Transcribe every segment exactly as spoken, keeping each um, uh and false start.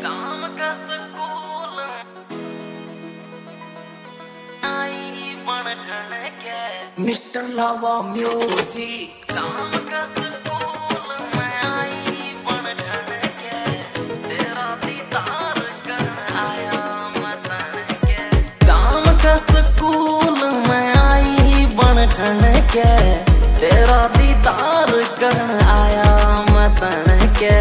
काम का स्कूल आई बन ठन के मिस्टर लावा म्यूजिक काम का स्कूल में आई बन ठन के तेरा दीदार कर आया मैं तन के काम का स्कूल में आई बन ठन के तेरा दीदार कर आया मैं तन के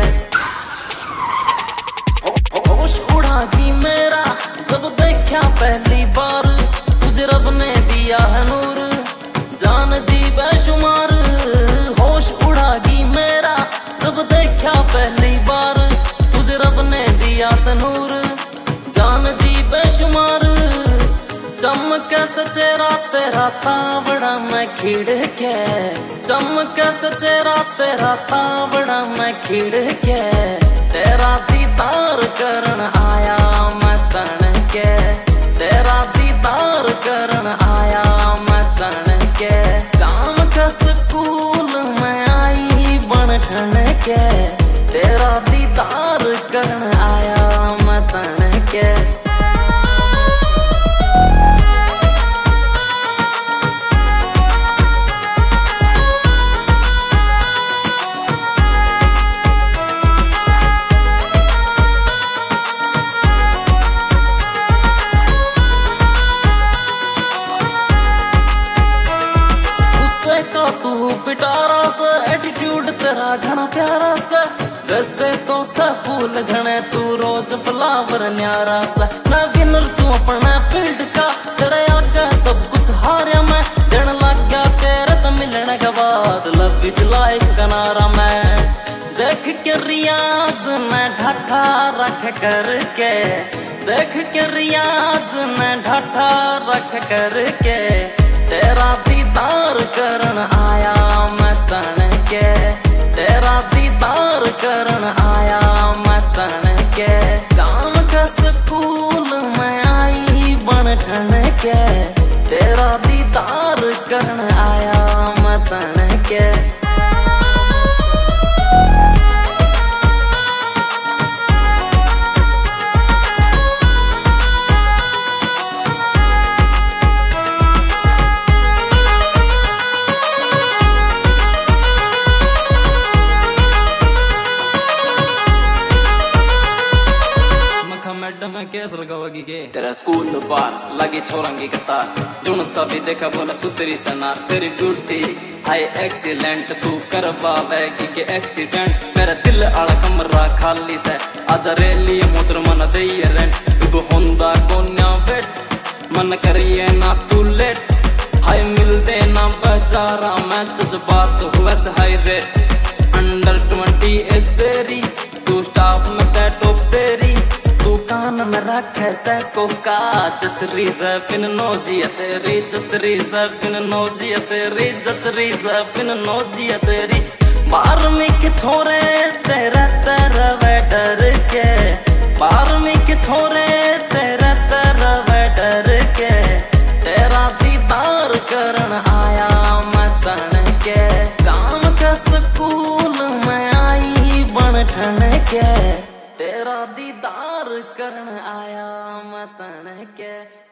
होश उड़ा की मेरा जब देखा पहली बार तुझे रब ने दिया है नूर जान जी बेशुमार। होश उड़ा की मेरा जब देखा पहली बार तुझे रब ने दिया है नूर जान जी बेशुमार। चमक सचेरा तेरा तावड़ा मैं खिड़ के चमक सचेरा तेरा तावड़ा मैं खिड़ के तेरा दीदार करन आया मैं तन के तेरा दीदार करन आया मैं तन के काम का स्कूल में आई बन ठन के तेरा दीदार करन आया मैं तन के। का तू पिटारा सा एटीट्यूड तेरा घना प्यारा सा वैसे तो सा फूल घने तू रोज फ्लावर न्यारा सा मैं विनर सू अपना फील्ड का तेरे आगे सब कुछ हारिया मैं देन लग गया तेरे तो मिलने के बाद लव इज लाइक कनारा मैं देख के रियाज मैं ढाठा रख करके देख के रियाज मैं ढाठा रख करके तेरा दीदार करन आया मैं तन के तेरा दीदार करन आया मैं तन के काम का स्कूल में आई बन ठन के तेरा दीदार करन आया मैं तन के। मैडम केस लगावगी के तेरा स्कूल पास लगी छोरंगी कतार जुन सभी देखा बोला सुतरी सना तेरी ब्यूटी हाई एक्सीलेंट तू कर बाबेगी के एक्सीडेंट मेरा दिल आला कमरा खाली से आजा रेली मोटर मन दे रेंट तू होंदा कोन्या वेट मन करिए ना तू लेट हाय मिलते ना बेचारा मैं तुझ बात हुआ से high rate under twenty age तेरी तू स्टाफ में सेट ऑफ तेरी तू कान में रखे से कोका चचरी से पिन नोजिया तेरी चचरी से पिन नोजिया तेरी चचरी से पिन नोजिया तेरी बारहवीं के छोरे तेरा तेरा वे डर के बारहवीं के छोरे तेरा तेरा वे डर के तेरा दीदार करन आया मैं तन के काम का स्कूल में आई बन ठन के तेरा दीदार करन आया मैं तन के।